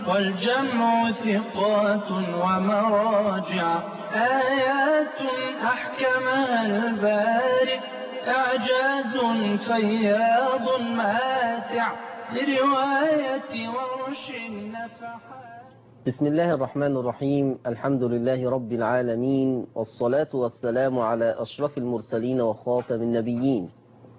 والجمع ثقات ومراجع آيات أحكمها البارئ إعجاز فياض ماتع لرواية ورش النفحات. بسم الله الرحمن الرحيم. الحمد لله رب العالمين، والصلاة والسلام على أشرف المرسلين وخاتم النبيين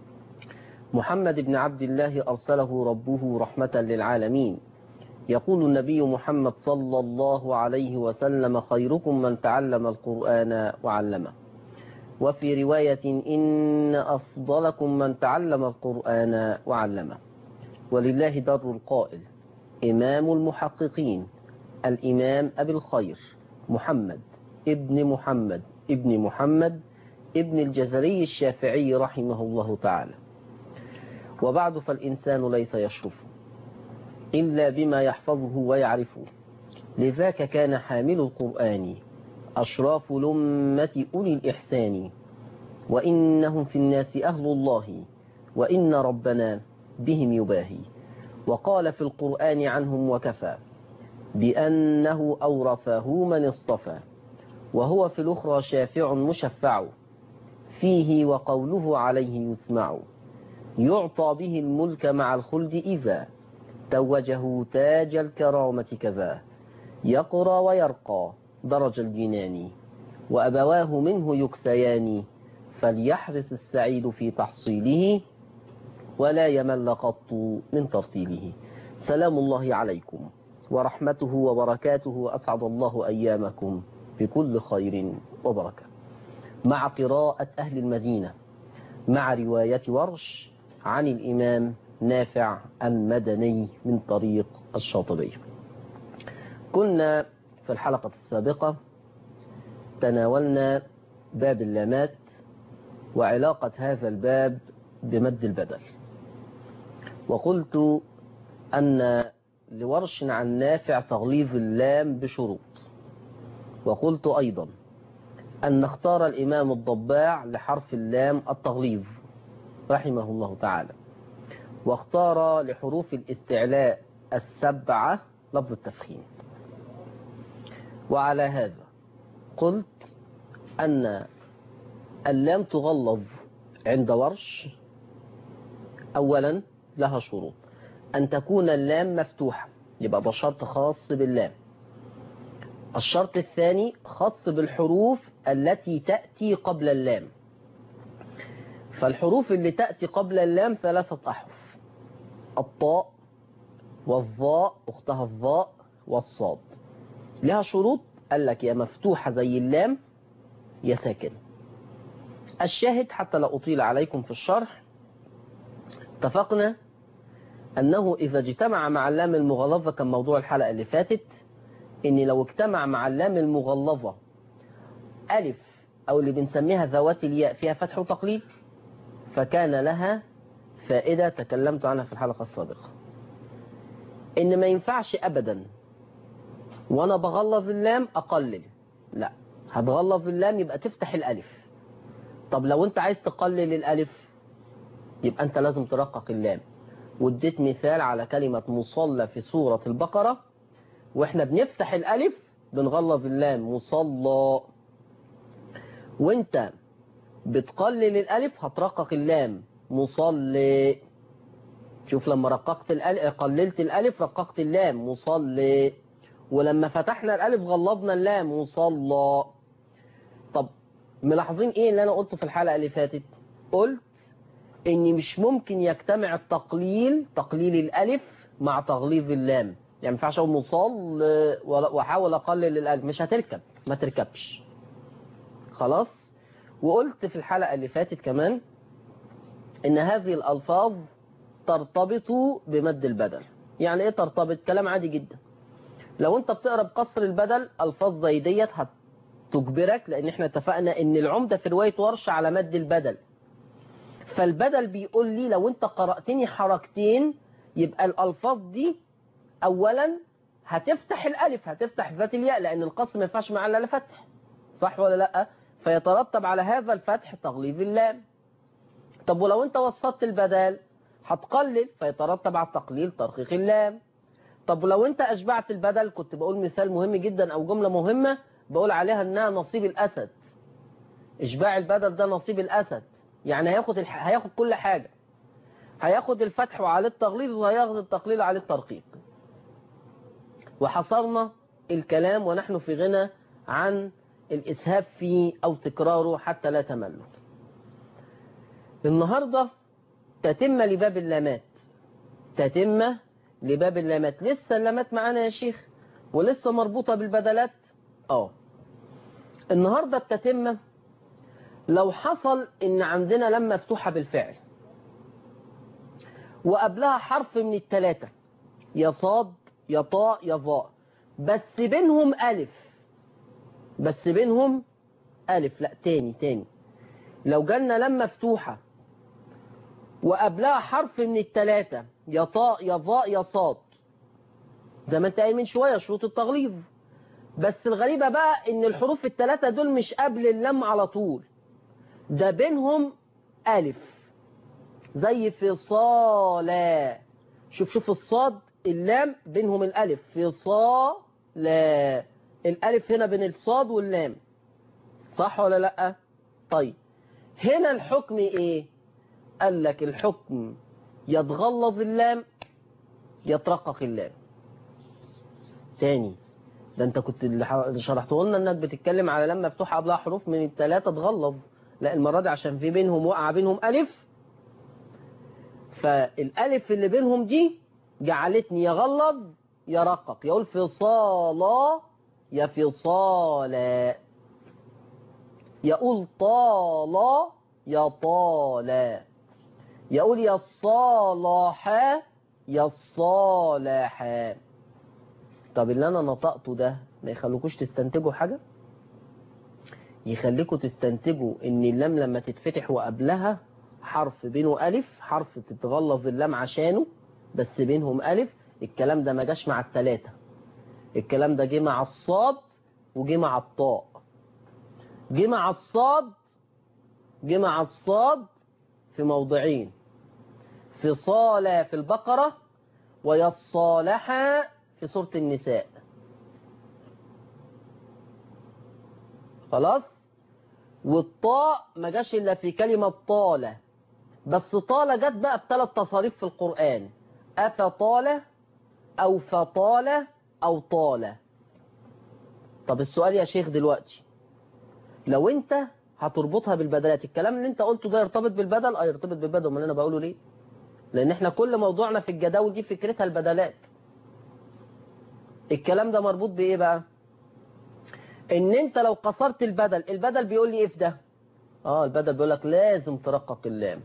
محمد بن عبد الله أرسله ربه رحمة للعالمين. يقول النبي محمد صلى الله عليه وسلم: خيركم من تعلم القرآن وعلمه. وفي رواية: إن أفضلكم من تعلم القرآن وعلمه. ولله در القائل: إمام المحققين الإمام أبي الخير محمد ابن محمد ابن محمد ابن الجزري الشافعي رحمه الله تعالى. وبعد، فالإنسان ليس يشرف إلا بما يحفظه ويعرفه، لذاك كان حامل القرآن أشراف لمة أولي الإحسان، وإنهم في الناس أهل الله، وإن ربنا بهم يباهي. وقال في القرآن عنهم وكفى بأنه أورثه من اصطفى، وهو في الأخرى شافع مشفع، فيه وقوله عليه يسمع، يعطى به الملك مع الخلد إذا توجه تاج الكرامة كذا، يقرى ويرقى درج الجنان، وأبواه منه يكسيان، فليحرص السعيد في تحصيله، ولا يمل قط من ترتيله. سلام الله عليكم ورحمته وبركاته، أسعد الله أيامكم بكل خير وبركة. مع قراءة أهل المدينة مع رواية ورش عن الإمام نافع المدني من طريق الشاطبي. كنا في الحلقة السابقة تناولنا باب اللامات وعلاقة هذا الباب بمد البدل، وقلت أن لورش عن نافع تغليظ اللام بشروط، وقلت أيضا أن اختار الإمام الضباع لحرف اللام التغليظ رحمه الله تعالى، واختار لحروف الاستعلاء السبعة لفظ التفخيم. وعلى هذا قلت أن اللام تغلظ عند ورش أولا لها شروط: أن تكون اللام مفتوحة، يبقى ده شرط خاص باللام. الشرط الثاني خاص بالحروف التي تأتي قبل اللام، فالحروف اللي تأتي قبل اللام 3 أحرف: الطاء والظاء أختها الظاء والصاد. لها شروط، قال لك يا مفتوحة زي اللام يا ساكن. الشاهد حتى لا أطيل عليكم في الشرح، اتفقنا أنه إذا اجتمع مع اللام المغلظة، كان موضوع الحلقة اللي فاتت إن لو اجتمع مع اللام المغلظة ألف أو اللي بنسميها ذوات الياء فيها فتح وتقليل، فكان لها فائدة تكلمت عنها في الحلقة السابقة، إن ما ينفعش أبدا وأنا بغلظ اللام أقلل، لا، هتغلظ اللام يبقى تفتح الألف. طب لو أنت عايز تقلل الألف يبقى أنت لازم ترقق اللام. واديت مثال على كلمة مصلى في سورة البقرة، وإحنا بنفتح الألف بنغلظ اللام مصلى، وانت بتقلل الألف هترقق اللام مصلي. شوف، لما رققت الألف قللت الألف رققت اللام مصلي، ولما فتحنا الألف غلظنا اللام مصلى. طب ملاحظين ايه اللي انا قلته في الحلقة اللي فاتت؟ قلت ان مش ممكن يجتمع التقليل، تقليل الألف مع تغليظ اللام، يعني ما ينفعش اقول مصلي واحاول اقلل الألف، مش هتركب، ما تركبش خلاص. وقلت في الحلقة اللي فاتت كمان ان هذه الألفاظ ترتبط بمد البدل. يعني ايه ترتبط؟ كلام عادي جدا. لو انت بتقرا بقصر البدل الفاظ زي ديت هتجبرك، لان احنا اتفقنا ان العمدة في رواية ورش على مد البدل، فالبدل بيقول لي لو انت قرأتني حركتين يبقى الألفاظ دي اولا هتفتح الألف، هتفتح ذات الياء، لان القصر ما ينفعش معاه الا فتح، صح ولا لا؟ فيترتب على هذا الفتح تغليظ اللام. طب ولو انت وسطت البدل هتقلل، فيترتب على التقليل ترقيق اللام. طب لو انت اشبعت البدل كنت بقول مثال مهم جدا او جملة مهمة بقول عليها انها نصيب الاسد. اشباع البدل ده نصيب الاسد، يعني هياخد كل حاجة، هياخد الفتح وعليه التغليظ وهياخد التقليل وعليه الترقيق. وحصرنا الكلام ونحن في غنى عن الإسهاب فيه أو تكراره حتى لا تملوا. النهاردة تتمة لباب اللامات، تتمة لباب اللامات. لسه اللامات معانا يا شيخ ولسه مربوطة بالبدلات. النهاردة التتمة لو حصل ان عندنا لام مفتوحة بالفعل وقبلها حرف من الثلاثة، يا صاد يا طاء يا ظاء، بس بينهم ألف. لا تاني لو جالنا لام مفتوحة وقبلها حرف من الثلاثة، يا طاء يا ظاء يا صاد، زي ما انت قايل من شوية شروط التغليظ. بس الغريبة بقى ان الحروف الثلاثة دول مش قبل اللام على طول، ده بينهم ألف، زي فصالا. شوف الصاد اللام بينهم الألف، فصالا، الألف هنا بين الصاد واللام، صح ولا لأ؟ طيب هنا الحكم ايه؟ قال لك الحكم يتغلظ اللام يترقق اللام. تاني، ده انت كنت اللي شرحته لنا انك بتتكلم على لام مفتوحه قبلها حروف من الثلاثه تغلظ، لا المره دي عشان في بينهم وقع بينهم الف، فالالف اللي بينهم دي جعلتني يغلظ يرقق، يقول فصالا يا فصالا، يقول طالا يا طالا، يقول يا الصالحا يا الصالحا. طب اللي انا نطقته ده ما يخليكوش تستنتجوا حاجة؟ يخليكوا تستنتجوا ان اللام لما تتفتح وقبلها حرف بينه ألف، حرف تتغلظ اللام عشانه بس بينهم ألف. الكلام ده ما جاش مع الثلاثة، الكلام ده جه مع الصاد وجه مع الطاء. جه مع الصاد في موضعين، في صالة في البقرة ويصالحا في سورة النساء. خلاص. والطاء ما جاش إلا في كلمة طالة، بس طالة جت بقى بثلاث تصاريف في القرآن، أفطالة أو فطالة أو طالة. طب السؤال يا شيخ دلوقتي، لو انت هتربطها بالبدلات، الكلام اللي انت قلته ده يرتبط بالبدل؟ يرتبط بالبدل. امال انا بقوله ليه؟ لان احنا كل موضوعنا في الجداول دي فكرتها البدلات. الكلام ده مربوط بايه بقى؟ ان انت لو قصرت البدل بيقول لي ايه في ده؟ البدل بيقول لك لازم ترقق اللام.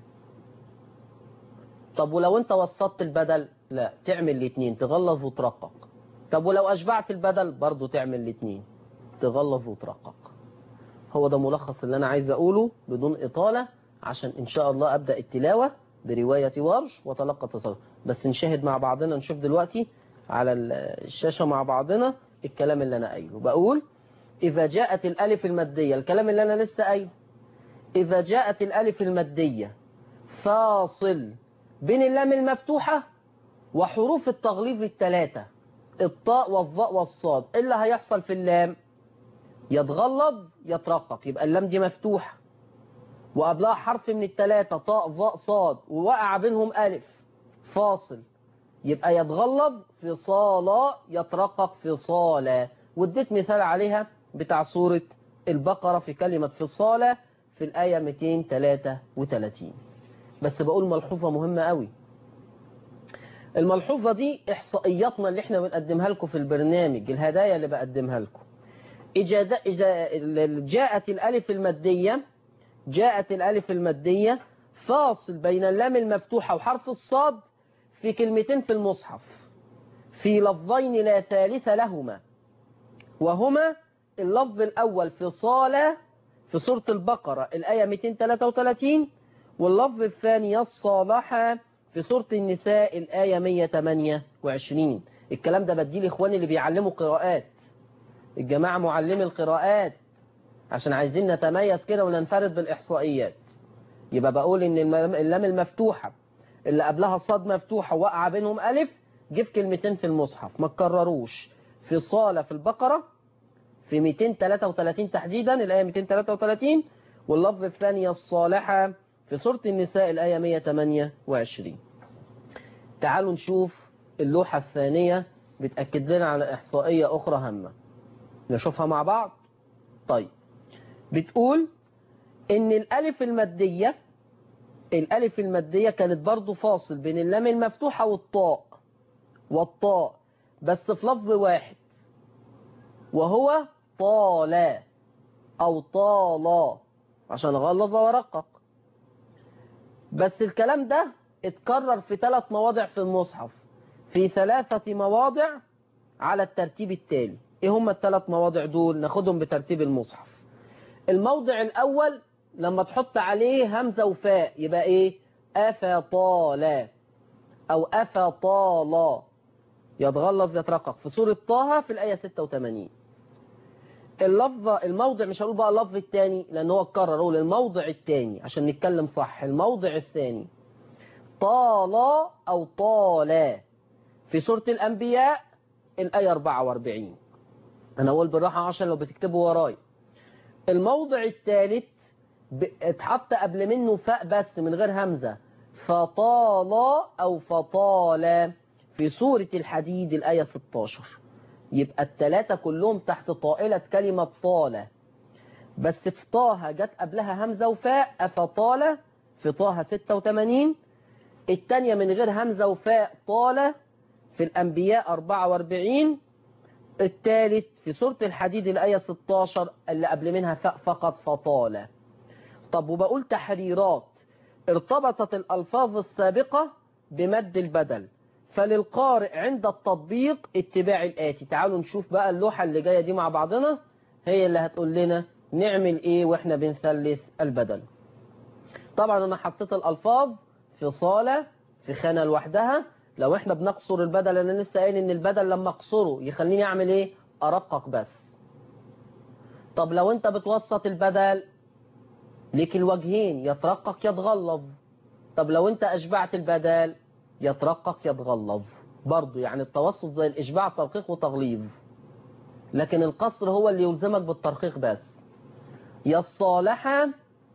طب ولو انت وسطت البدل؟ لا، تعمل الاثنين، تغلظ وترقق. طب ولو اشبعت البدل؟ برضو تعمل الاثنين، تغلظ وترقق. هو ده ملخص اللي انا عايز اقوله بدون اطالة، عشان ان شاء الله ابدأ التلاوة برواية ورش وتلقى التصرف. بس نشاهد مع بعضنا، نشوف دلوقتي على الشاشة مع بعضنا الكلام اللي انا قايله. بقول إذا جاءت الألف المادية، الكلام اللي أنا لسه قايله، إذا جاءت الألف المادية فاصل بين اللام المفتوحة وحروف التغليظ الثلاثة، الطاء والظاء والصاد، إيه اللي هيحصل في اللام؟ يتغلظ يترقق. يبقى اللام دي مفتوحة وقبلها حرف من الثلاثة، طاء ظاء صاد، ووقع بينهم ألف فاصل، يبقى يتغلظ فصالا يترقق فصالا. واديت مثال عليها بتاع سورة البقرة في كلمة فصالة في الآية 233. بس بقول ملحوظة مهمة قوي، الملحوظة دي إحصائياتنا اللي احنا بنقدمها لكم في البرنامج، الهدايا اللي بقدمها لكم. إذا جاءت الألف المادية فاصل بين اللام المفتوحة وحرف الصاد في كلمتين في المصحف، في لفظين لا ثالث لهما، وهما اللفظ الأول فصالة في سورة البقرة الآية 233، واللفظ الثاني يصالحا في سورة النساء الآية 128. الكلام ده بديه لإخواني اللي بيعلموا قراءات، الجماعة معلمي القراءات، عشان عايزين نتميز كده وننفرد بالإحصائيات. يبقى بقول إن اللام المفتوحة اللي قبلها الصاد مفتوحة وقع بينهم ألف جيب كلمتين في المصحف ما تكرروش، في صالة في البقرة في 233 تحديدا الآية 233، واللفظ الثانية الصالحة في سورة النساء الآية 128. تعالوا نشوف اللوحة الثانية بتأكد لنا على إحصائية أخرى هامة نشوفها مع بعض. طيب بتقول إن الألف المادية كانت برضو فاصل بين اللام المفتوحة والطاء بس في لفظ واحد وهو طالا أو طالا عشان أغلظ وأرقق. بس الكلام ده اتكرر في 3 مواضع في المصحف، في 3 مواضع على الترتيب التالي. ايه هم ال3 مواضع دول؟ ناخدهم بترتيب المصحف. الموضع الأول لما تحط عليه همزة وفاء يبقى ايه؟ أفطالا أو أفطالا، يتغلظ يترقق في سورة طه في الآية 86. الموضع مش هقول بقى اللفظ الثاني لأن هو اتكرر، اقول الموضع الثاني عشان نتكلم صح. الموضع الثاني طالا أو طالا في سورة الأنبياء الآية 44. أنا أقول بالراحة عشان لو بتكتبوا وراي. الموضع الثالث اتحط قبل منه فاء بس من غير همزة، فطالا أو فطالا في سورة الحديد الآية 16. يبقى ال3 كلهم تحت طائلة كلمة طالة، بس في طه جت قبلها همزة وفاء أفطالة في طه 86. الثانية من غير همزة وفاء طالة في الأنبياء 44. الثالث في سورة الحديد الآية 16 اللي قبل منها فاء فقط فطالة. طب وبقول تحريرات ارتبطت الألفاظ السابقة بمد البدل، فللقارئ عند التطبيق اتباع الآتي. تعالوا نشوف بقى اللوحة اللي جاية دي مع بعضنا، هي اللي هتقول لنا نعمل ايه واحنا بنثلث البدل. طبعا انا حطيت الألفاظ في صالة في خانة لوحدها. لو احنا بنقصر البدل، انا لسه قايل ان البدل لما اقصره يخليني اعمل ايه؟ ارقق بس. طب لو انت بتوسط البدل ليك الوجهين، يترقق يتغلظ. طب لو انت اشبعت البدل يترقق يتغلظ برضو، يعني التوسط زي الاشباع ترقيق وتغليظ، لكن القصر هو اللي يلزمك بالترقيق بس. يا الصالحة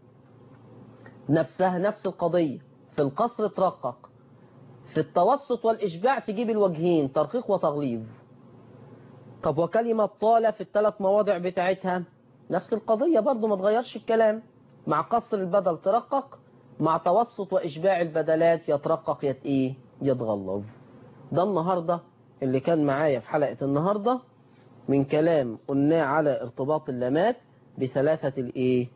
نفسها نفس القضية، في القصر ترقق، في التوسط والإشباع تجيب الوجهين ترقيق وتغليظ. طب وكلمة طالة في ال3 مواضع بتاعتها نفس القضية برضو، ما تغيرش الكلام، مع قصر البدل ترقق، مع توسط وإشباع البدلات يترقق يتغلظ. ده النهاردة اللي كان معايا في حلقة النهاردة من كلام قلناه على ارتباط اللامات بثلاثة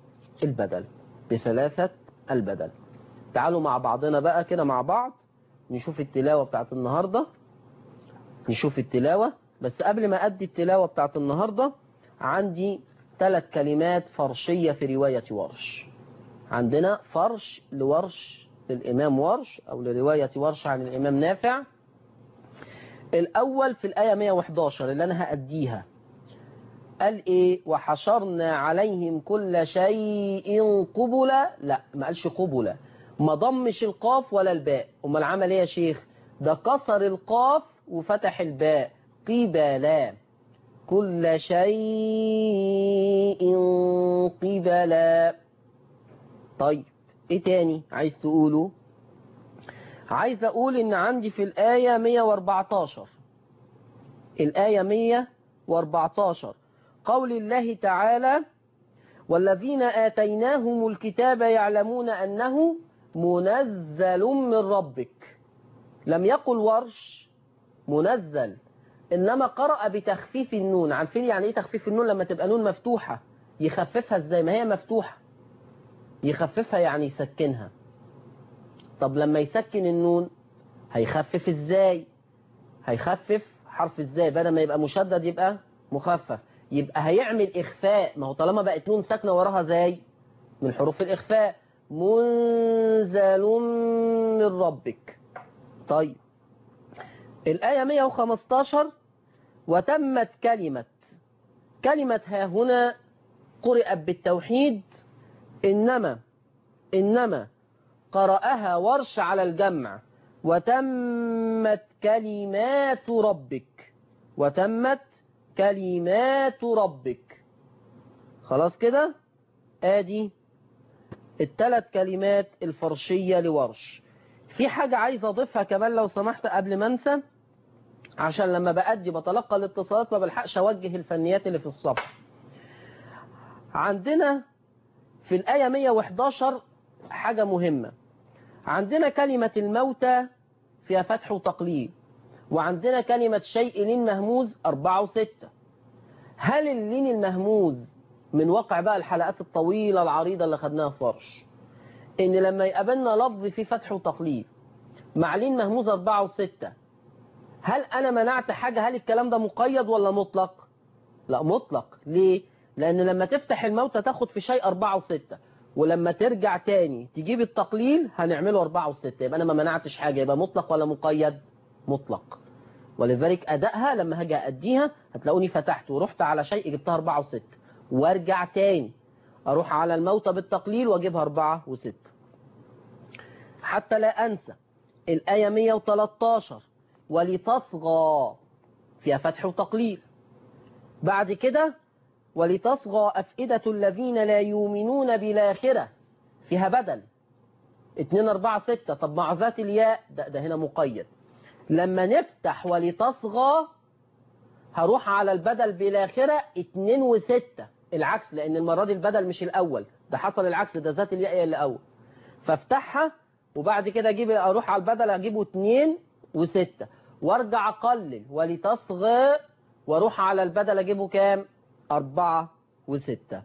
البدل. تعالوا مع بعضنا بقى كده مع بعض نشوف التلاوة بتاعت النهاردة. نشوف التلاوة، بس قبل ما أدي التلاوة بتاعت النهاردة عندي 3 كلمات فرشية في رواية ورش. عندنا فرش لورش للإمام ورش أو لرواية ورش عن الإمام نافع. الأول في الآية 111 اللي أنا هأديها، قال إيه؟ وحشرنا عليهم كل شيء قبلا. لا، ما قالش قبلا، ما ضمش القاف ولا الباء. امال عمل ايه يا شيخ؟ ده كسر القاف وفتح الباء، قبلا، كل شيء قبلا. طيب ايه تاني عايز تقوله؟ عايز اقول ان عندي في الآية 114، الآية 114 قول الله تعالى والذين آتيناهم الكتاب يعلمون أنه منزل من ربك. لم يقل ورش منزل، إنما قرأ بتخفيف النون. عارفين يعني إيه تخفيف النون؟ لما تبقى نون مفتوحة يخففها إزاي؟ ما هي مفتوحة، يخففها يعني يسكنها. طب لما يسكن النون هيخفف إزاي؟ هيخفف حرف إزاي؟ بدل ما يبقى مشدد يبقى مخفف، يبقى هيعمل إخفاء. ما هو طالما بقت نون ساكنة وراها زي من حروف الإخفاء، منزل من ربك. طيب الآية 115 وتمت كلمة ها هنا قرأت بالتوحيد، إنما قرأها ورش على الجمع. وتمت كلمات ربك. وتمت كلمات ربك. خلاص كده. ادي الثلاث كلمات الفرشية لورش. في حاجة عايز اضيفها كمان لو سمحت قبل ما انسى، عشان لما بأدي بتلقى الاتصالات ما بلحقش اوجه الفنيات اللي في الصفحة. عندنا في الآية 111 حاجة مهمة. عندنا كلمة الموتى فيها فتح وتقليل، وعندنا كلمة شيء لين مهموز 4 و6. هل اللين المهموز من واقع بقى الحلقات الطويلة العريضة اللي خدناها في فرش، ان لما يقابلنا لفظ فيه فتح وتقليل مع لين مهموز 4 و6، هل انا منعت حاجة؟ هل الكلام ده مقيد ولا مطلق؟ لا مطلق. ليه؟ لان لما تفتح الموتى تاخد في شيء 4 و6، ولما ترجع تاني تجيب التقليل هنعمله 4 و6، يبقى انا ما منعتش حاجة. يبقى مطلق ولا مقيد؟ مطلق. ولذلك ادائها لما هاجي اديها هتلاقوني فتحت ورحت على شيء جبتها 4 و6، وارجع تاني اروح على الموتى بالتقليل واجيبها 4 و6. حتى لا انسى الآية 113 ولتصغى فيها فتح وتقليل. بعد كده ولتصغى أفئدة الذين لا يؤمنون بالآخرة فيها بدل 2 4 6. طب مع ذات الياء ده هنا مقيد. لما نفتح ولتصغى هروح على البدل بالآخرة 2 و6 العكس، لأن المرة دي البدل مش الأول، ده حصل العكس، ده ذات الياء هي الأول. فافتحها وبعد كده اروح على البدل اجيبه 2 و6 وارجع اقلل ولتصغى واروح على البدل اجيبه كام؟ 4 و6.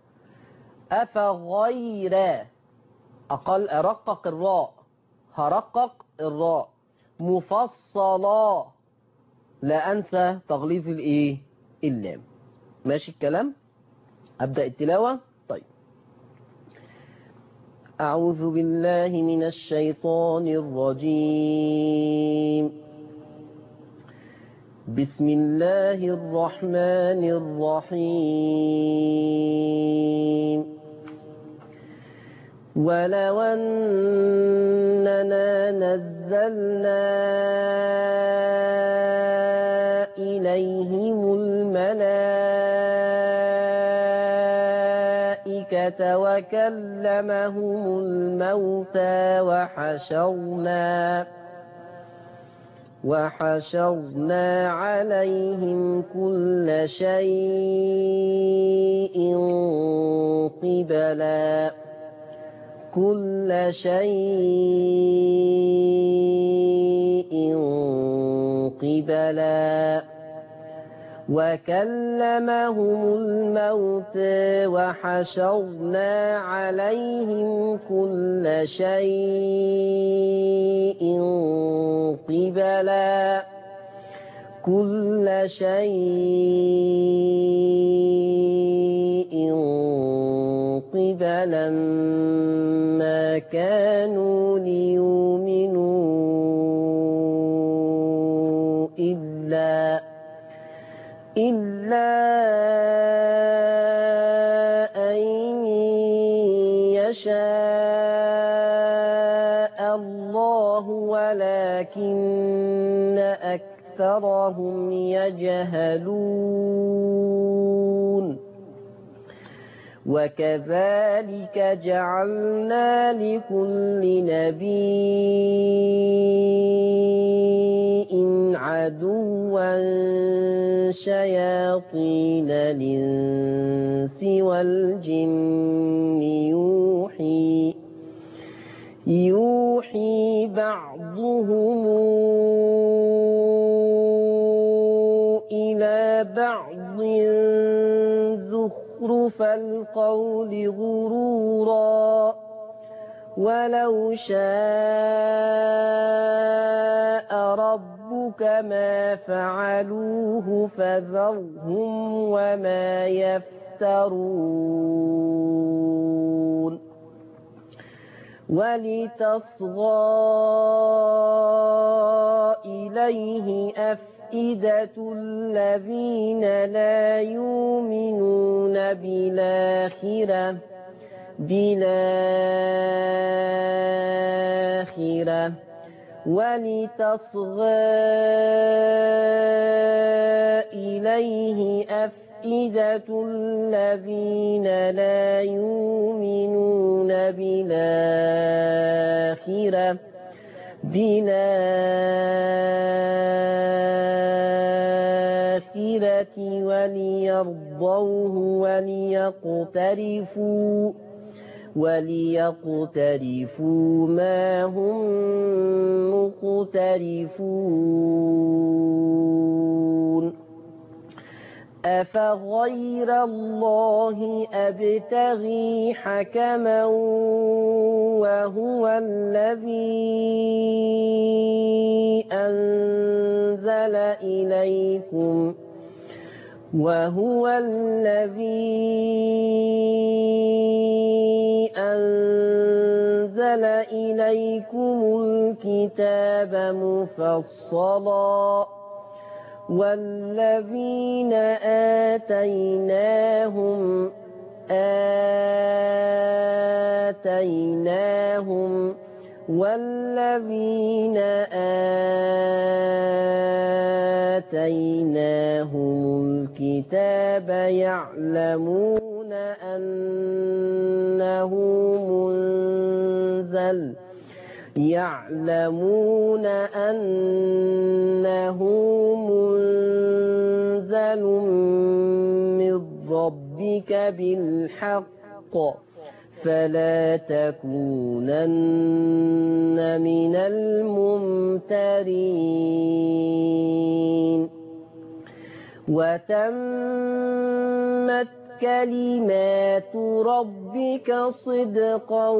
افغير ارقق الراء، هرقق الراء مفصلا، لا انسى تغليظ الايه؟ اللام. ماشي الكلام؟ ابدا التلاوه. طيب أعوذ بالله من الشيطان الرجيم. بسم الله الرحمن الرحيم. ولو أننا نزلنا إليهم الملائكة وكلمهم الموتى وحشرنا عليهم كل شيء قبلا وكلمهم الموت وحشرنا عليهم كل شيء قبلا ما كانوا ليؤمنوا إلا أن يشاء الله ولكن أكثرهم يجهلون. وكذلك جعلنا لكل نبي عدوا شياطين الإنس والجن يوحي بعضهم إلى بعض زخرف القول غرورا ولو شاء ربك ما فعلوه فذرهم وما يفترون. ولتصغى إليه أفئدة الذين لا يؤمنون بالآخرة ولتصغى إليه أفئدة الذين لا يؤمنون بالآخرة وليرضوه وليقترفوا ما هم مقترفون أفغير الله أبتغي حكما وهو الذي أنزل إليكم الكتاب مفصلا والذين آتيناهم الكتاب يعلمون أنه منزل من ربك بالحق فلا تكونن من الممترين وتمت كلمات ربك صدقا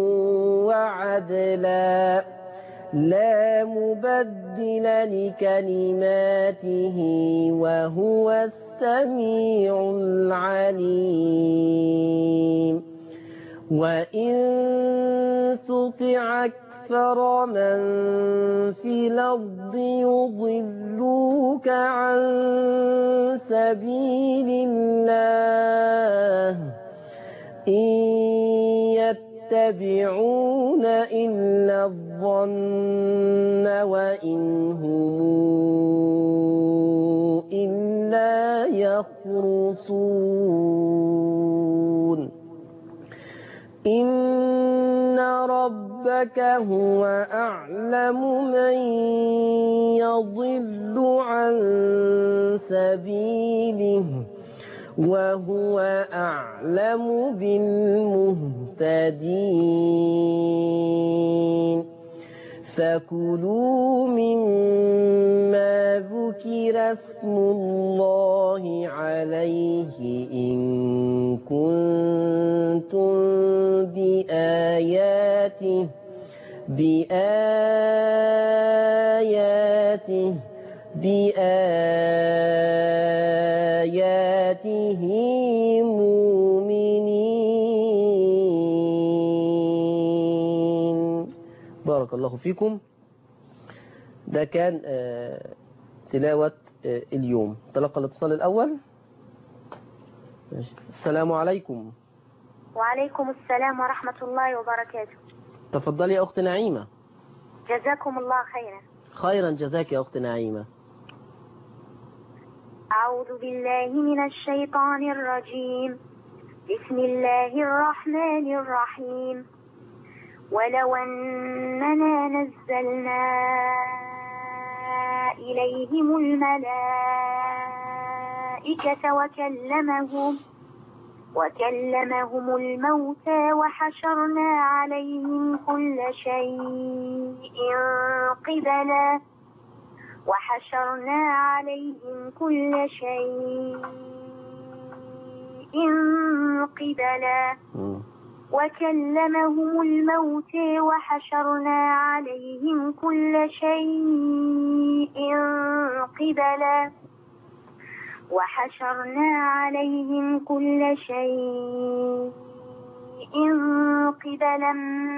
وعدلا لا مبدل لكلماته وهو السميع العليم وإن تطع أكثر من في الأرض يضلوك عن سبيل الله إن يتبعون إلا الظن وإن هم إلا يخرصون إن ربك هو أعلم من يضل عن سبيله وهو أعلم بالمهتدين فكلوا مما ذكر اسم الله عليه إن كنتم بآياته مؤمنين. بارك الله فيكم. ده كان تلاوة اليوم. تلقى الاتصال الأول. السلام عليكم. وعليكم السلام ورحمة الله وبركاته. تفضلي يا أخت نعيمة. جزاكم الله خيرا. خيرا جزاك يا أخت نعيمة. أعوذ بالله من الشيطان الرجيم. بسم الله الرحمن الرحيم. ولو أننا نزلنا إليهم الملائكة وكلمهم الموتى وحشرنا عليهم كل شيء قبلا وكلمهم الموتى وحشرنا عليهم كل شيء قبلا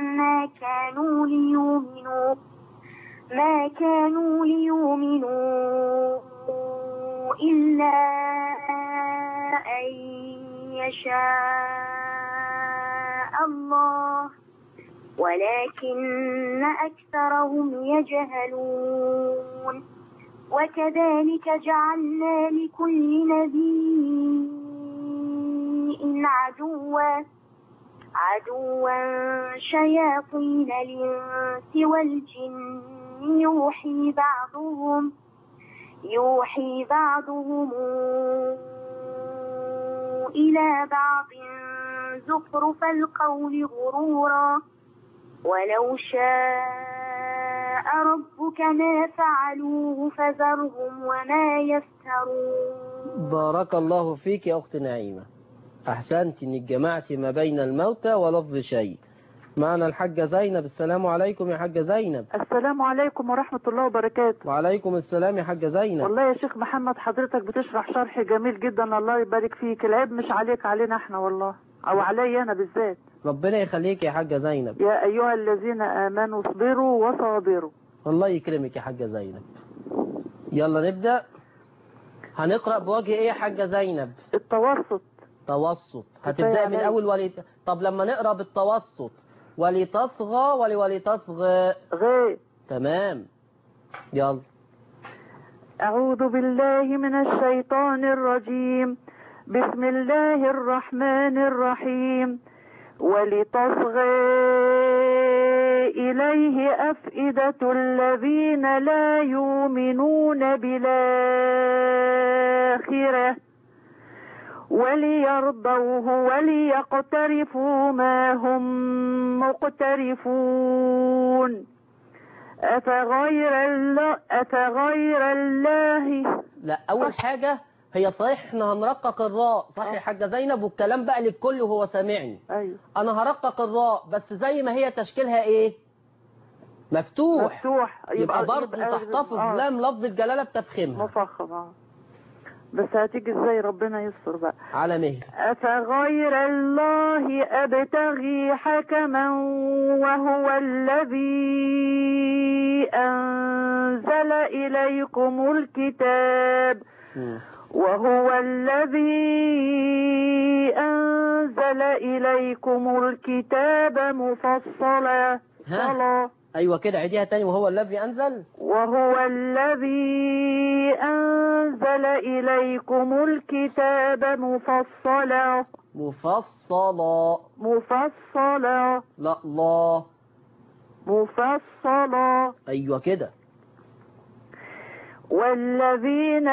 ما كانوا ليؤمنوا إلا أن يشاء الله ولكن أكثرهم يجهلون وكذلك جعلنا لكل نبي عدوا شياطين الإنس والجن يوحي بعضهم إلى بعض زخرف القول غرورا ولو شاء ربك ما فعلوه فذرهم وما يفترون. بارك الله فيك يا أخت نعيمة، أحسنت إنك جمعت ما بين الموتى ولفظ شيء. معنا الحاجة زينب. السلام عليكم يا حاجة زينب. السلام عليكم ورحمة الله وبركاته. وعليكم السلام يا حاجة زينب. والله يا شيخ محمد حضرتك بتشرح شرح جميل جدا، الله يبارك فيك. العيب مش عليك، علينا احنا والله، او علي انا بالذات. ربنا يخليك يا حاجة زينب. يا ايها الذين امنوا اصبروا وصابروا. الله يكرمك يا حاجة زينب. يلا نبدأ. هنقرأ بوجه ايه يا حاجة زينب؟ التوسط. توسط. هتبدأ من اول طب لما نقرأ بالتوسط ولتصغى ولتصغى غي. تمام. يلا. أعوذ بالله من الشيطان الرجيم. بسم الله الرحمن الرحيم. ولتصغى إليه أفئدة الذين لا يؤمنون بالآخرة وليرضوه وليقترفوا ما هم مقترفون. أفغير الله. لا، أول حاجة هي صحيح احنا هنرقق الراء، صح يا حاجة زينب، والكلام بقى للكل وهو سامعني. أيوه. أنا هرقق الراء بس زي ما هي تشكيلها إيه؟ مفتوح. يبقى برضه تحتفظ لام لفظ الجلالة بتفخمها. مفخم. بس هتيجي ازاي؟ ربنا يستر بقى. على مهل. أفغير الله أبتغي حكما وهو الذي أنزل إليكم الكتاب مفصلا. أيوة كده، عيديها تاني. وهو الذي أنزل إليكم الكتاب مفصلا. لا الله. مفصلا. أيوة كده. والذين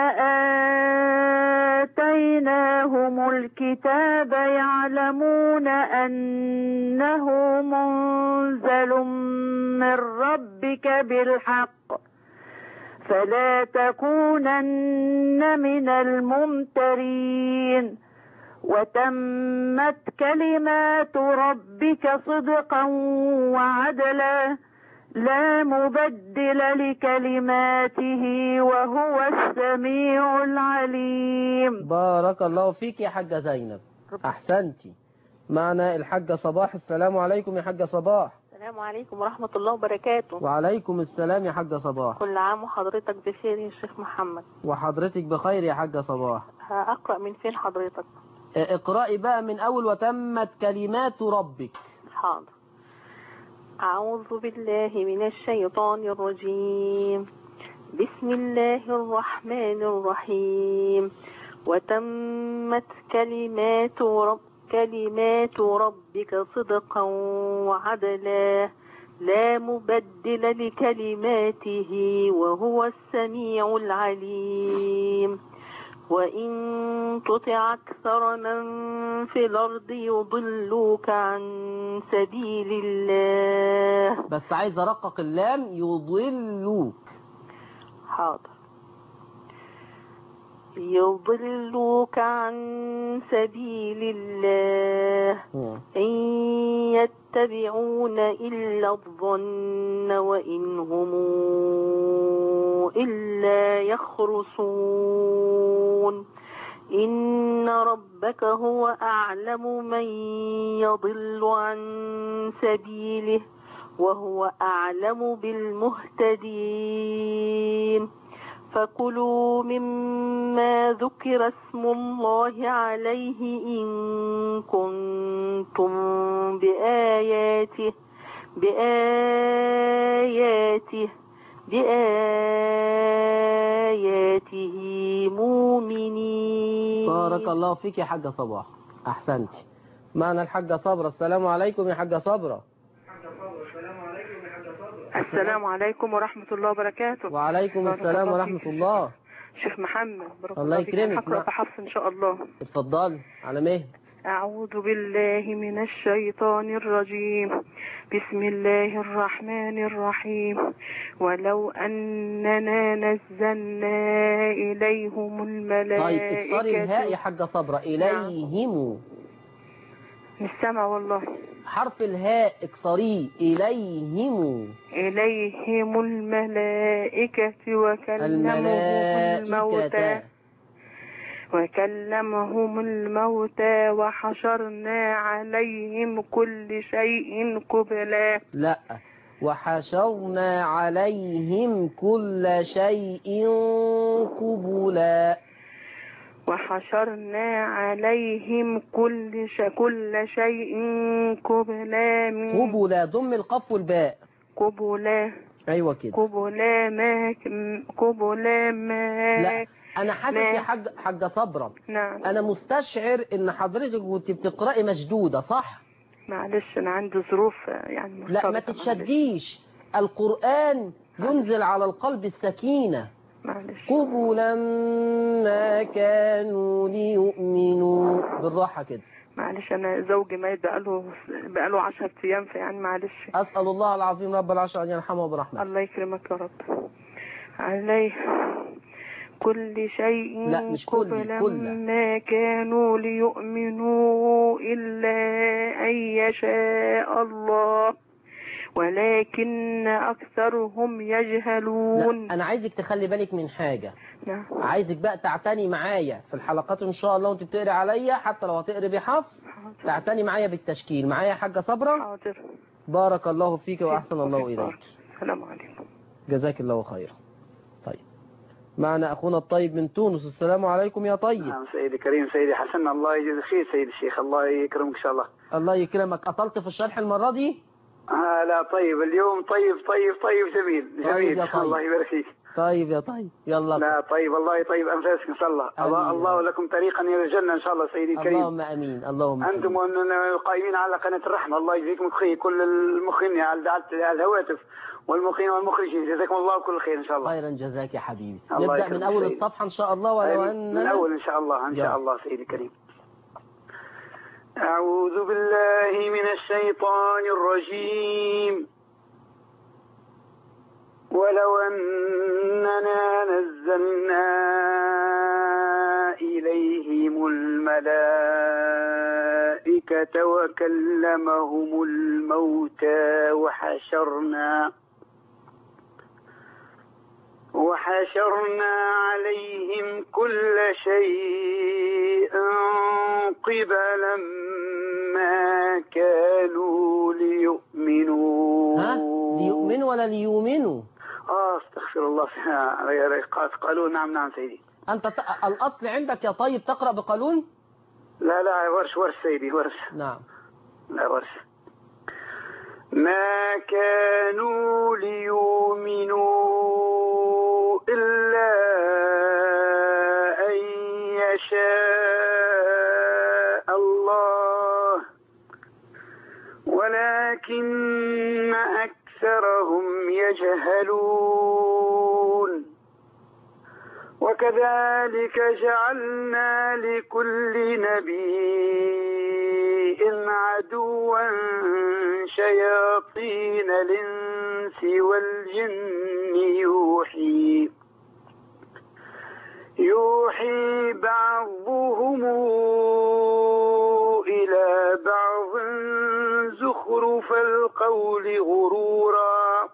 آتيناهم الكتاب يعلمون أنه منزل من ربك بالحق فلا تكونن من الممترين. وتمت كلمات ربك صدقا وعدلا لا مبدل لكلماته وهو السميع العليم. بارك الله فيك يا حاجة زينب، أحسنتي. معنا الحاجة صباح. السلام عليكم يا حاجة صباح. السلام عليكم ورحمة الله وبركاته. وعليكم السلام يا حاجة صباح. كل عام وحضرتك بخير يا شيخ محمد. وحضرتك بخير يا حاجة صباح. هأقرأ من فين حضرتك؟ اقرأي بقى من أول وتمت كلمات ربك. حاضر. أعوذ بالله من الشيطان الرجيم. بسم الله الرحمن الرحيم. وتمت كلمات ربك صدقا وعدلا لا مبدل لكلماته وهو السميع العليم. وإن تطع أكثر من في الأرض يضلوك عن سبيل الله. بس عايز أرقق اللام. يضلوك. حاضر. يضلوك عن سبيل الله إن يتبعون إلا الظن وإن هم إلا يخرصون. إن ربك هو أعلم من يضل عن سبيله وهو أعلم بالمهتدين. فكلوا مما ذكر اسم الله عليه إن كنتم بآياته مؤمنين. بارك الله فيك يا حاجة صباح، أحسنتي. معنا الحاجة صبرة. السلام عليكم يا حاجة صبرة. السلام عليكم ورحمة الله وبركاته. وعليكم السلام ورحمة الله. شيخ محمد بارك الله فيك. يكرمك. هقرأ بحفص إن شاء الله. اتفضلي على مهل. أعوذ بالله من الشيطان الرجيم. بسم الله الرحمن الرحيم. ولو أننا نزلنا إليهم الملائكة. طيب اكسري الهاء يا حاجة صبرة. إليهم. مش سامع والله. حرف الهاء اكسريه. إليهم. إليهم الملائكة وكلمهم الموتى وحشرنا عليهم كل شيء قبلا. لا، وحشرنا عليهم كل شيء قبلا. وحشرنا عليهم كل شيء قبلا. قبلا ضم القاف والباء. قبلا. ايوه كده. قبلا ما لا انا حاسس يا حاجه صبرا. نعم. انا مستشعر ان حضرتك وانت بتقراي مشدوده، صح؟ معلش انا عندي ظروف يعني. لا ما تتشديش. القرآن ينزل على القلب السكينة. معلش. قبلا ما كانوا ليؤمنوا. بالراحة كده. معلش انا زوجي ميت بقاله 10 ايام، فيعني معلش. اسال الله العظيم رب العرش ان يرحمه برحمته. الله يكرمك يا رب. عليه كل شيء. لا مش قبلا ما كانوا ليؤمنوا إلا أن يشاء الله ولكن أكثرهم يجهلون. لا أنا عايزك تخلي بالك من حاجة. نعم. عايزك بقى تعتني معايا في الحلقات إن شاء الله، وأنت بتقري عليا حتى لو هتقري بحفص. تعتني معايا بالتشكيل. معايا حاجة صبرا. حاضر. بارك الله فيك وأحسن الله إليك. السلام عليكم. جزاك الله خيرا. طيب معنا أخونا الطيب من تونس. السلام عليكم يا طيب. نعم سيدي كريم، سيدي حسن، الله يجزي خير سيدي الشيخ، الله يكرمك إن شاء الله. الله يكرمك. أطلت في الشرح المرة دي؟ لا طيب، اليوم طيب جميل جميل. طيب. الله يبارك فيك. طيب يا طيب يلا. لا طيب، الله يطيب أنفاسك إن شاء الله. الله لكم طريقا إلى الجنة إن شاء الله سيدي الكريم. اللهم أمين. اللهم أمين. أنتم القائمين على قناة الرحمة، الله يجزيكم خير. كل المخرجين على الهواتف والمخرجين والمخرجين، جزاكم الله كل خير إن شاء الله. خيرا جزاك يا حبيبي. نبدأ من أول الصفحة إن شاء الله. ولو أن من أول إن شاء الله. إن شاء الله سيدي الكريم. أعوذ بالله من الشيطان الرجيم. ولو أننا نزلنا إليهم الملائكة وكلمهم الموتى وحشرنا عليهم كل شيء قبلا ما كانوا ليؤمنوا. ليؤمنوا ولا ليؤمنوا؟ استغفر الله. قالوا نعم سيدي. أنت الأصل عندك يا طيب تقرأ بقالون؟ لا ورش سيدي، ورش. نعم. لا ورش. ما كانوا ليؤمنوا إلا أن يشاء الله ولكن أكثرهم يجهلون. وكذلك جعلنا لكل نبي عدوا شياطين الإنس والجن يوحي بعضهم إلى بعض زخرف القول غرورا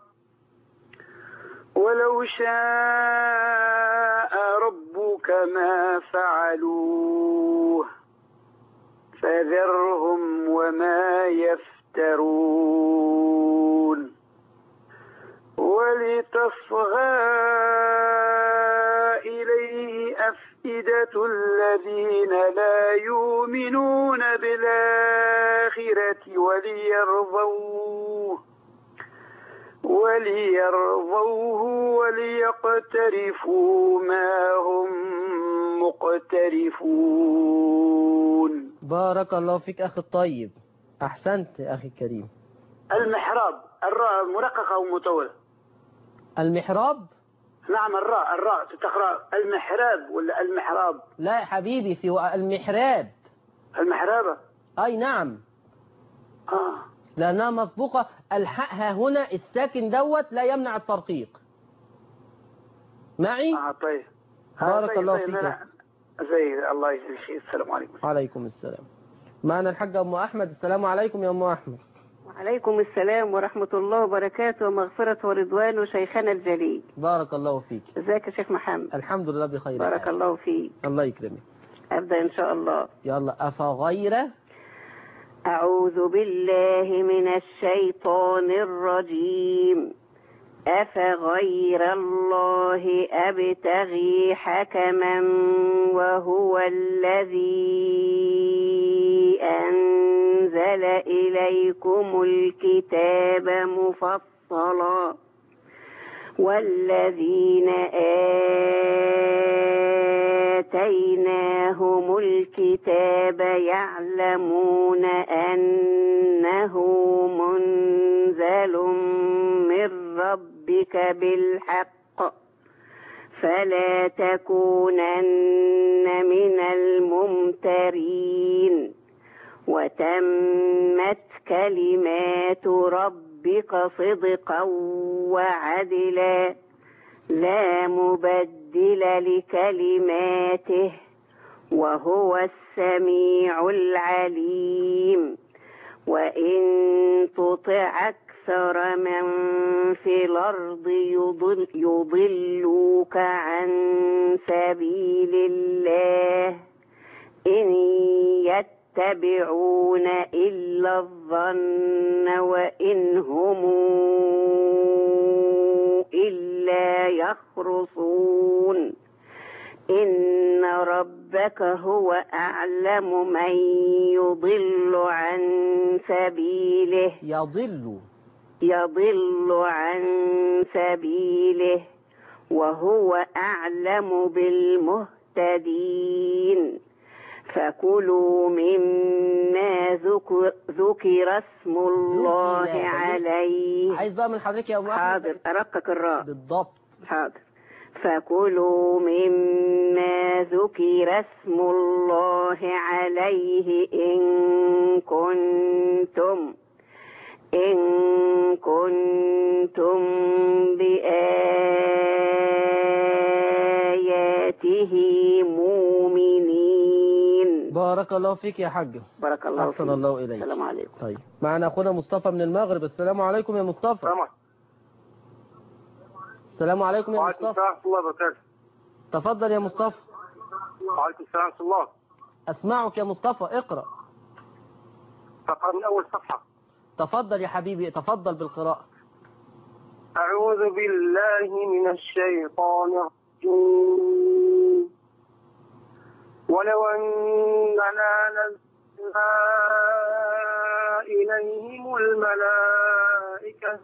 ولو شاء ربك ما فعلوه فذرهم وما يفترون. ولتصغى إليه أفئدة الذين لا يؤمنون بالآخرة وليرضوه وليقترفوا ما هم مقترفون. بارك الله فيك أخي الطيب، أحسنت يا أخي الكريم. المحراب، الراء مرققة أو مطولة؟ المحراب؟ نعم الراء تقرأ المحراب ولا المحراب؟ لا يا حبيبي، في المحراب. المحرابة؟ أي نعم. لأنها مسبوقة، الحاء هنا الساكن دوت لا يمنع الترقيق. معي؟ طيب. بارك الله فيك. زي الله يجزيك خير. السلام عليكم. وعليكم السلام. معنا الحاجة أم أحمد. السلام عليكم يا أم أحمد. وعليكم السلام ورحمة الله وبركاته ومغفرة ورضوان وشيخنا الجليل. بارك الله فيك. ازيك يا شيخ محمد؟ الحمد لله بخير. بارك الله فيك. الله يكرمك. أبدأ إن شاء الله. يلا. أفغير. أعوذ بالله من الشيطان الرجيم. أفغير الله أبتغي حكما وهو الذي أنزل إليكم الكتاب مفصلا والذين آتيناهم الكتاب يعلمون أنه منزل من ربك بالحق فلا تكونن من الممترين وتمت كلمات ربك صدقا وعدلا لا مبدل لكلماته وهو السميع العليم وإن تطع أكثر من في الأرض يضلوك عن سبيل الله إن يتبعون إلا الظن وإن هم إلا يخرصون إن ربك هو أعلم من يضل عن سبيله يضل عن سبيله وهو أعلم بالمهتدين فكلوا مما ذكر اسم الله عليه. عايز بقى من حضرتك يا أم أحمد. حاضر أرقق الراء بالضبط. حاضر. فكلوا مما ذكر اسم الله عليه إن كنتم بآياته مؤمنين. بارك الله فيك يا حاج. بارك الله فيك. أحسن الله إليك. السلام عليكم. طيب معنا أخونا مصطفى من المغرب. السلام عليكم يا مصطفى. السلام عليكم يا مصطفى. وعليكم السلام ورحمة الله وبركاته. تفضل يا مصطفى. وعليكم السلام ورحمة الله. أسمعك يا مصطفى، اقرأ. تقرأ من أول صفحة. تفضل يا حبيبي، تفضل بالقراءة. أعوذ بالله من الشيطان الرجيم. ولو أننا نزلنا إليهم الملائكة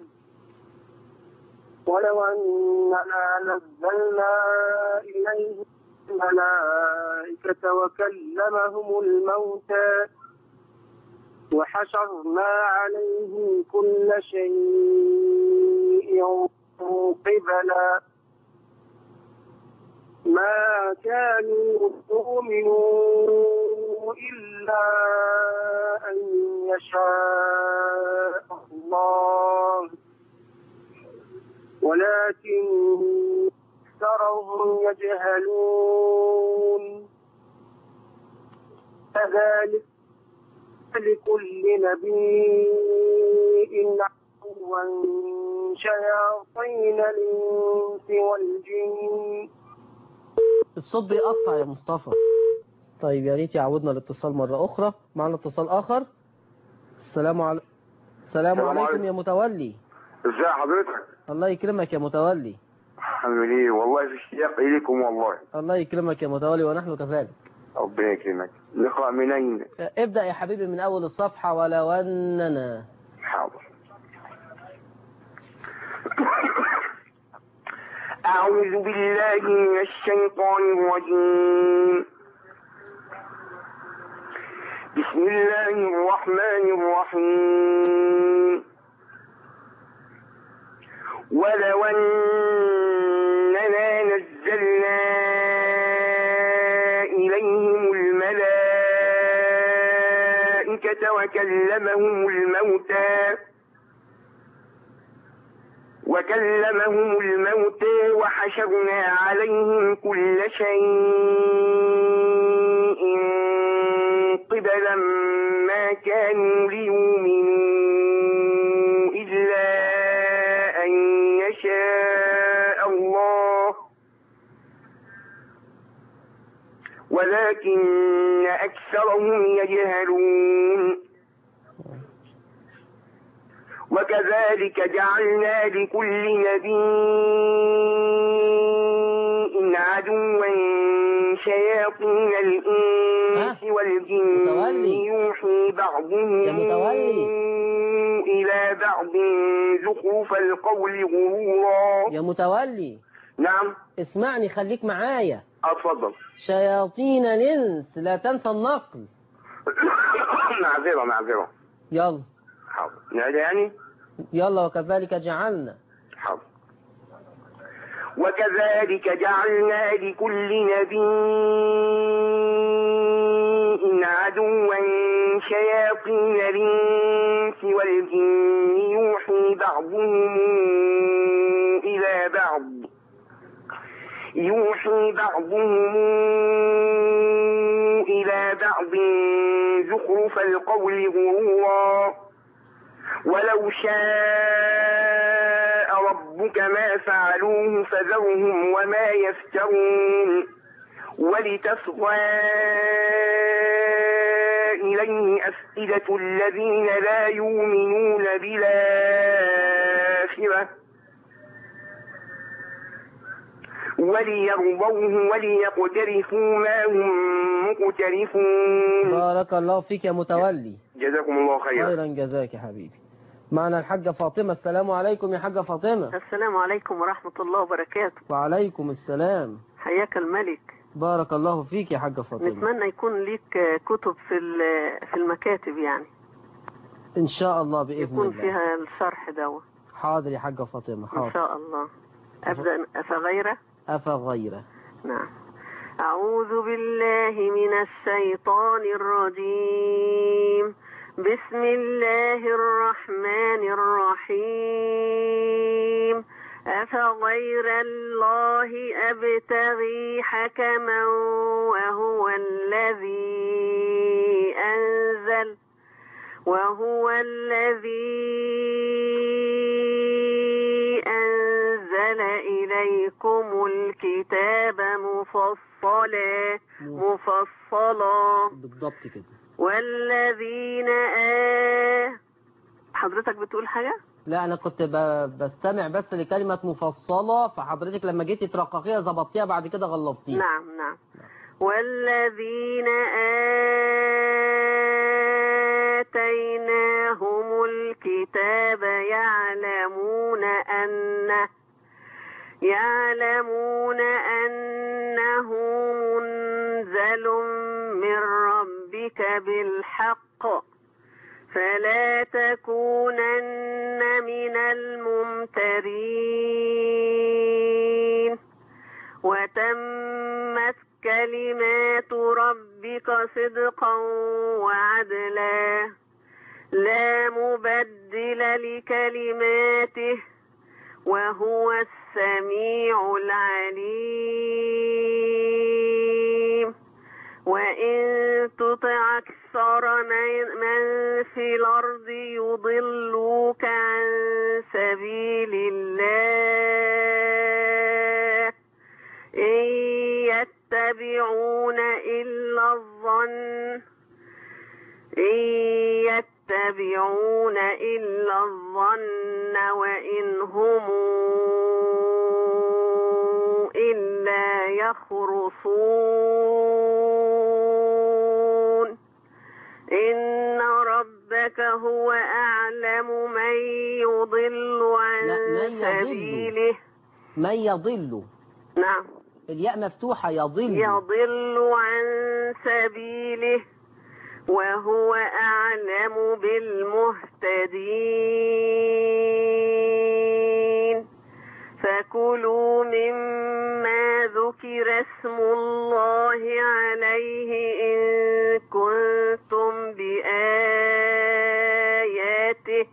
وكلمهم الموتى وحشرنا عليهم كل شيء قبلا ما كانوا يؤمنوا إلا أن يشاء الله ولكن أكثرهم يجهلون كذلك لكل نبي عدوا شياطين الإنس والجن. الصوت بيقطع يا مصطفى. طيب يا ريت يعودنا الاتصال مرة أخرى. معنا اتصال آخر. السلام عليكم يا متولي. ازي حضرتك؟ الله يكرمك يا متولي. الحمد لله والله في اشتياق إليكم والله. الله يكرمك يا متولي ونحن كذلك. ربنا يكرمك. نقرأ منين؟ ابدأ يا حبيبي من أول الصفحة. ولو أننا. حاضر. أعوذ بالله من الشيطان الرجيم. بسم الله الرحمن الرحيم. ولو أننا نزلنا إليهم الملائكة وكلمهم الموتى وحشرنا عليهم كل شيء قبلا ما كانوا ليؤمنوا إلا أن يشاء الله ولكن أكثرهم يجهلون. وكذلك جعلنا لكل نبي عدوا شياطين الإنس والجن يوحي بعضهم إلى بعض زخرف القول غرورا. يا متولي. نعم. اسمعني خليك معايا. اتفضل. شياطين الإنس، لا تنسى النقل. معذرة. يلا. حاضر. نعيد يعني؟ يلا. وكذلك جعلنا. حاضر. وكذلك جعلنا لكل نبي عدوا شياطين الإنس والجن يوحي بعضهم إلى بعض زخرف القول غرورا. ولو شاء ربك ما فعلوه فذرهم وما يفترون. ولتصغى إليه أفئدة الذين لا يؤمنون بالآخرة وليرضوه وليقترفوا ما هم مقترفون. بارك الله فيك يا متولي. جزاكم الله خيرا. خيرا جزاك يا حبيبي. معنا الحاجة فاطمة. السلام عليكم يا حاجة فاطمة. السلام عليكم ورحمة الله وبركاته. وعليكم السلام. حياك الملك. بارك الله فيك يا حاجة فاطمة. نتمنى يكون ليك كتب في المكاتب يعني. إن شاء الله بإذن الله. يكون فيها الشرح دوا. حاضر يا حاجة فاطمة. حاضر. إن شاء الله. أبدأ أفغيره. نعم. أعوذ بالله من الشيطان الرجيم. بسم الله الرحمن الرحيم. أفغير الله أبتغي حكما وهو الذي أنزل إليكم الكتاب مفصلا بالضبط كده. والذين حضرتك بتقول حاجة؟ لا أنا كنت بستمع بس لكلمة مفصلة، فحضرتك لما جيتي ترققيها ظبطتيها بعد كده غلطتيها. نعم. والذين آتيناهم الكتاب يعلمون أنه منزل من ربك بالحق فلا تكونن من الممترين. وتمت كلمات ربك صدقا وعدلا لا مبدل لكلماته وهو السميع العليم. وإن تطع أكثر من في الأرض يضلوك عن سبيل الله إن يتبعون إلا الظن وإن هم إلا يخرصون. إن ربك ربك هو أعلم من يضل عن لا، من يضل. سبيله. من يضل. نعم. الياء مفتوحة. يضل. يضل عن سبيله وهو أعلم بالمهتدين. فكلوا مما ذكر اسم الله عليه إن كنتم بآياته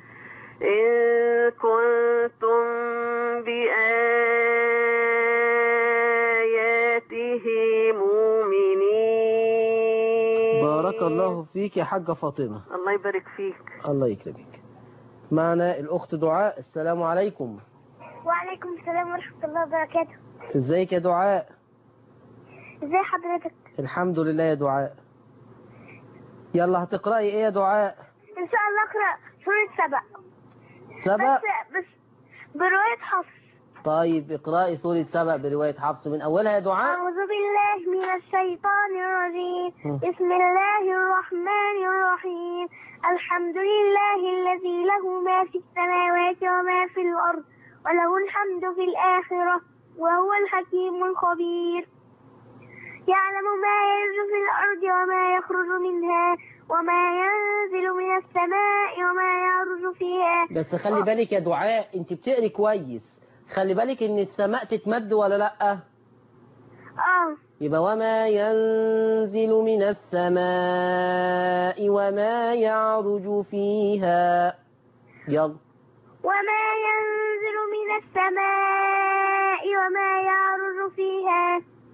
مؤمنين. بارك الله فيك يا حاجة فاطمة. الله يبارك فيك. الله يكرمك. معنا الأخت دعاء. السلام عليكم. وعليكم السلام ورحمة الله وبركاته. ازيك يا دعاء؟ ازي حضرتك؟ الحمد لله يا دعاء. يلا هتقرأي ايه يا دعاء؟ ان شاء الله اقرأ سورة سبأ. سبأ. بس برواية حفص. طيب اقرأي سورة سبأ برواية حفص من أولها يا دعاء. أعوذ بالله من الشيطان الرجيم. بسم الله الرحمن الرحيم. الحمد لله الذي له ما في السماوات وما في الأرض وله الحمد في الآخرة وهو الحكيم الخبير. يعلم ما يلج في الأرض وما يخرج منها وما ينزل من السماء وما يعرج فيها. بس خلي بالك يا دعاء، انت بتقري كويس. خلي بالك ان السماء تتمد ولا لأ؟ يبقى وما ينزل من السماء وما يعرج فيها. يلا. وما ينزل من السماء وما يعرج فيها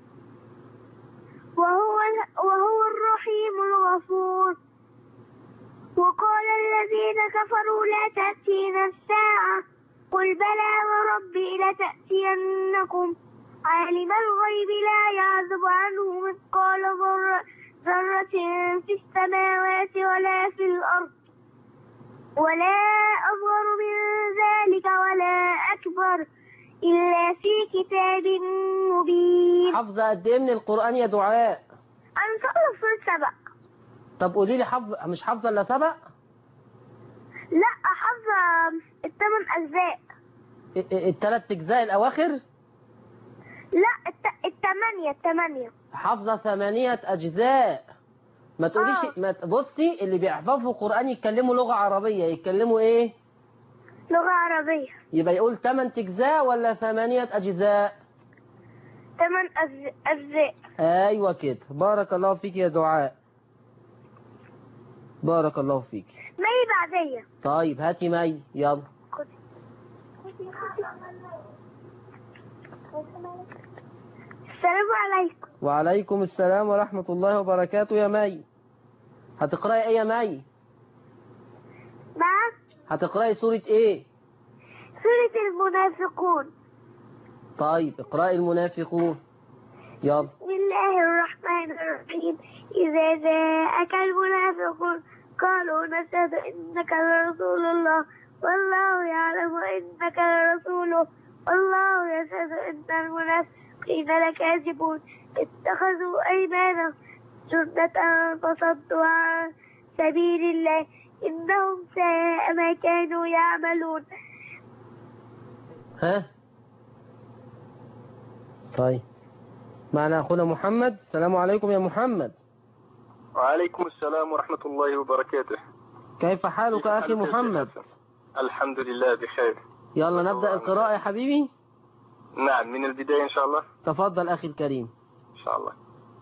وهو الرحيم الغفور. وقال الذين كفروا لا تأتينا الساعة قل بلى وربي لتأتينكم عالم الغيب لا يعزب عنه مثقال ذرة في السماوات ولا في الأرض ولا أصغر من ذلك ولا أكبر إلا في كتاب مبين. حافظة قد ايه من القرآن يا دعاء؟ أنا مخلص سورة سبأ. طب قولي لي مش حافظة إلا سبأ؟ لا، حافظة 8 أجزاء. الثلاث أجزاء الأواخر؟ لا، 8. حافظة 8 أجزاء. ما تقوليش بصي، اللي بيحفظوا قرآن يتكلموا لغة عربية يتكلموا إيه؟ لغة عربية. يبقى يقول 8 أجزاء ولا 8 أجزاء؟ 8 أجزاء. أيوة كده. بارك الله فيك يا دعاء. بارك الله فيك. مي بعدية. طيب هاتي مي. يلا. السلام عليكم. وعليكم السلام ورحمة الله وبركاته يا مي. هتقرأي ايه يا مي؟ نعم. هتقرأي سورة ايه؟ سورة المنافقون. طيب اقرأي المنافقون. يلا. بسم الله الرحمن الرحيم. إذا جاءك المنافقون قالوا نشهد إنك لرسول الله والله يعلم إنك لرسوله والله يشهد إن المنافقين لكاذبون. اتخذوا أيمانهم جنة فصدوا عن سبيل الله إنهم ساء ما كانوا يعملون. ها؟ طيب معنا أخونا محمد. السلام عليكم يا محمد. وعليكم السلام ورحمة الله وبركاته. كيف حالك أخي محمد؟ الحمد لله بخير. يلا نبدأ القراءة يا حبيبي. نعم، من البداية إن شاء الله. تفضل أخي الكريم. إن شاء الله.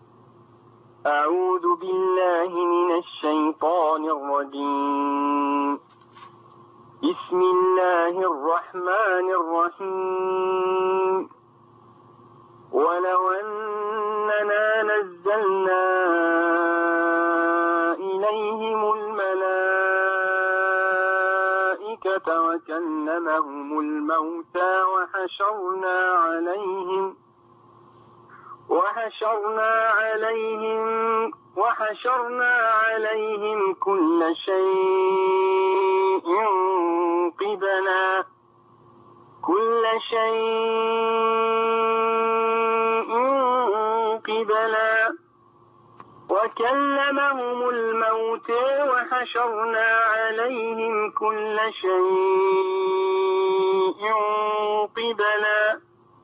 أعوذ بالله من الشيطان الرجيم. بسم الله الرحمن الرحيم. ولو أننا نزلنا إليهم الملائكة وكلمهم الموتى وحشرنا عليهم كل شيء قبلا وكلمهم الموت وحشرنا عليهم كل شيء قبلا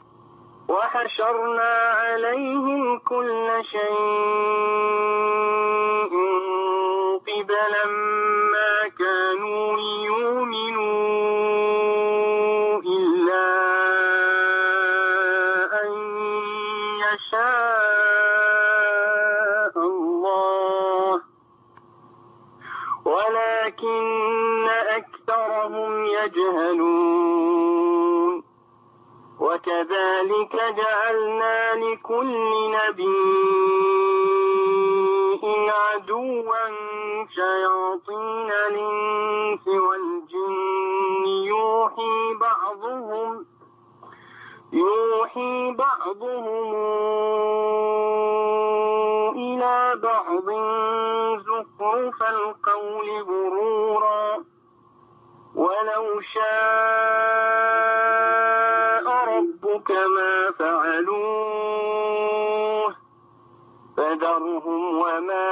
ما كانوا ليؤمنوا إلا أن يشاء الله ولكن أكثرهم يجهلون وكذلك جعلنا لكل نبي عدوا شياطين الإنس والجن يوحي بعضهم إلى بعض زخرف القول غرورا ولو شاء ربك ما فعلوه فذرهم وما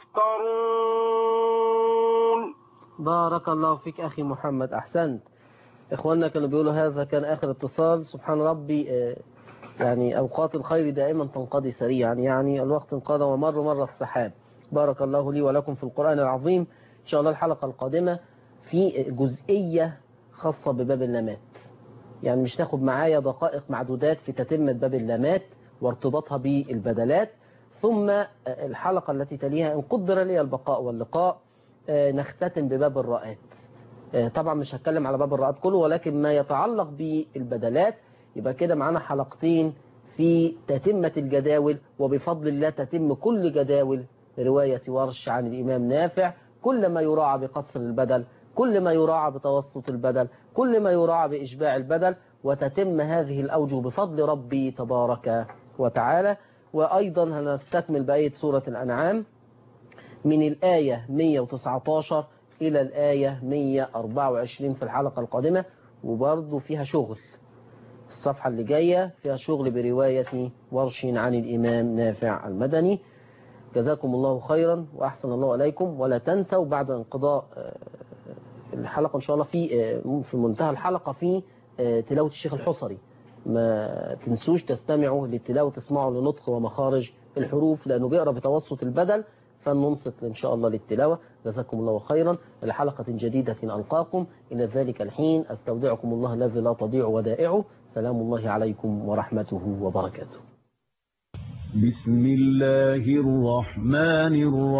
يفترون. بارك الله فيك أخي محمد، أحسنت. إخواننا كانوا بيقولوا هذا كان آخر اتصال. سبحان ربي، يعني أوقات الخير دائما تنقضي سريعا، يعني الوقت انقضى ومر مر السحاب. بارك الله لي ولكم في القرآن العظيم. إن شاء الله الحلقة القادمة في جزئية خاصة بباب اللامات، يعني مش تاخد معايا دقائق معدودات في تتمة باب اللامات وارتباطها بالبدلات، ثم الحلقة التي تليها إن قدر لي البقاء واللقاء نختتم بباب الراءات. طبعا مش هتكلم على باب الراءات كله، ولكن ما يتعلق بالبدلات. يبقى كده معانا حلقتين في تتمة الجداول، وبفضل الله تتم كل جداول رواية ورش عن الإمام نافع، كل ما يراعى بقصر البدل، كل ما يراعى بتوسط البدل، كل ما يراعى بإشباع البدل، وتتم هذه الأوجه بفضل ربي تبارك وتعالى. وأيضا هنستكمل بقية سورة الأنعام من الآية 119 إلى الآية 124 في الحلقة القادمة، وبرضو فيها شغل. الصفحة اللي جاية فيها شغل برواية ورش عن الإمام نافع المدني. جزاكم الله خيرا وأحسن الله عليكم. ولا تنسوا بعد انقضاء الحلقة إن شاء الله في منتهى الحلقة في تلاوة الشيخ الحصري، ما تنسوش تستمعوا للتلاوة، تسمعوا لنطق ومخارج الحروف، لأنه بيقرأ بتوسط البدل، فننصت إن شاء الله للتلاوة. جزاكم الله خيرا. لحلقة جديدة ألقاكم. إلى ذلك الحين أستودعكم الله الذي لا تضيع ودائعه. سلام الله عليكم ورحمته وبركاته. بسم الله الرحمن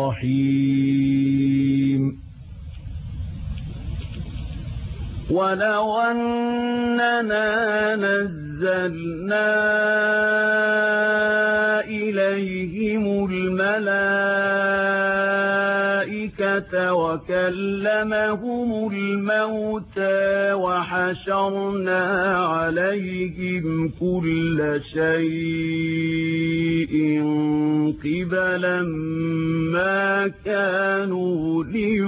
الرحيم. ولو أننا نزلنا إليهم الملائكة وكلمهم الموتى وحشرنا عليهم كل شيء قبلا ما كانوا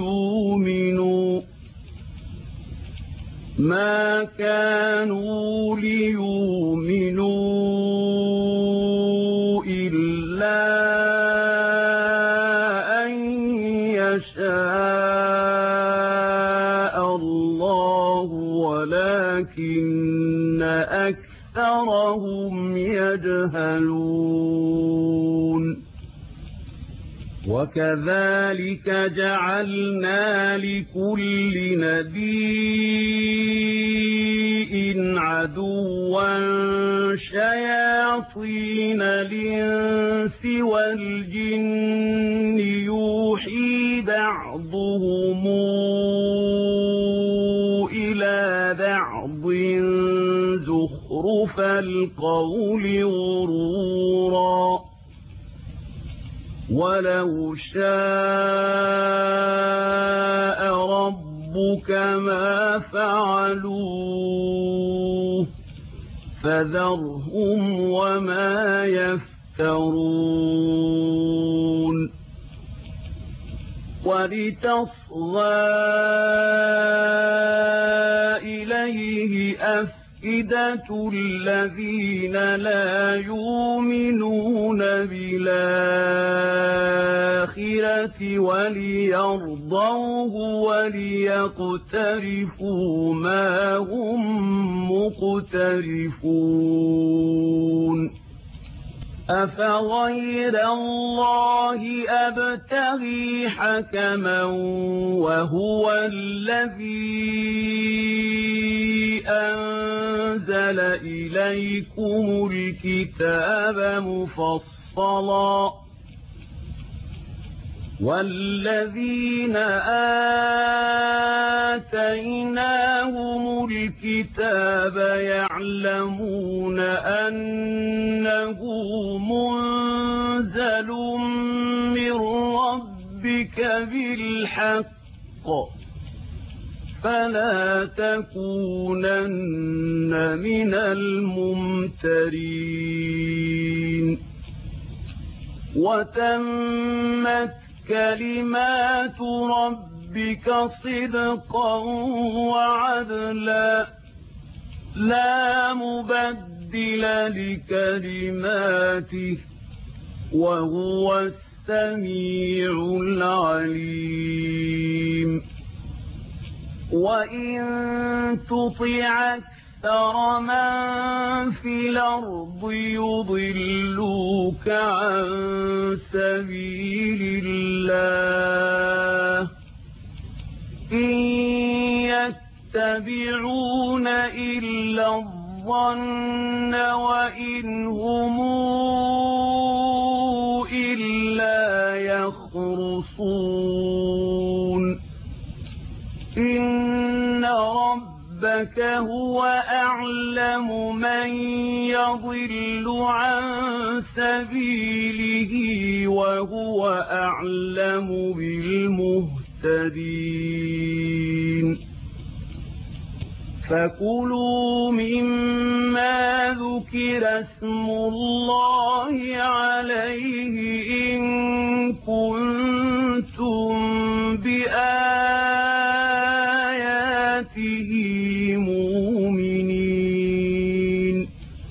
ليؤمنوا إلا أن يشاء الله ولكن أكثرهم يجهلون. وكذلك جعلنا لكل نبي عدوا شياطين الإنس والجن يوحي بعضهم إلى بعض زخرف القول غرورا ولو شاء ربك ما فعلوه فذرهم وما يفترون. ولتصغى إليه أفئدة الذين لا يؤمنون بالآخرة وليرضوه وليقترفوا ما هم مقترفون أفغير الله أبتغي حكما وهو الذي أنزل إليكم الكتاب مفصلا والذين آتيناهم الكتاب يعلمون أنه منزل من ربك بالحق فلا تكونن من الممترين وتمت كلمات ربك صدقا وعدلا لا مبدل لكلماته وهو السميع العليم وإن تطع أكثر من في الأرض يضلوك عن سبيل الله إن يتبعون إلا الظن وإن هم إلا يخرصون إن ربك هو أعلم من يضل عن سبيله وهو أعلم بالمهتدين فكلوا مما ذكر اسم الله عليه إن كنتم بآياته مؤمنين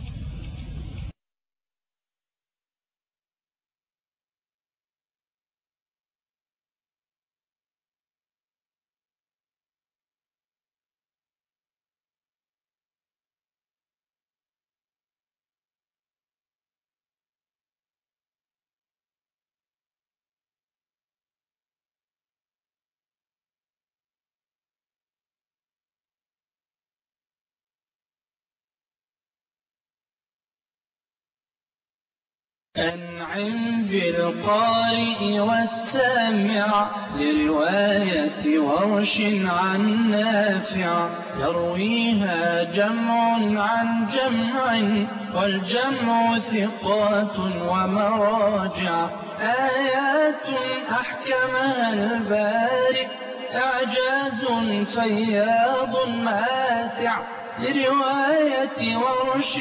أنعم بالقارئ والسامع لرواية ورش عن نافع يرويها جمع عن جمع والجمع ثقات ومراجع آيات أحكمها البارئ إعجاز فياض ماتع لرواية ورش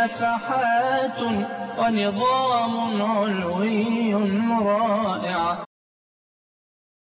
نفحات ونظام علوي رائع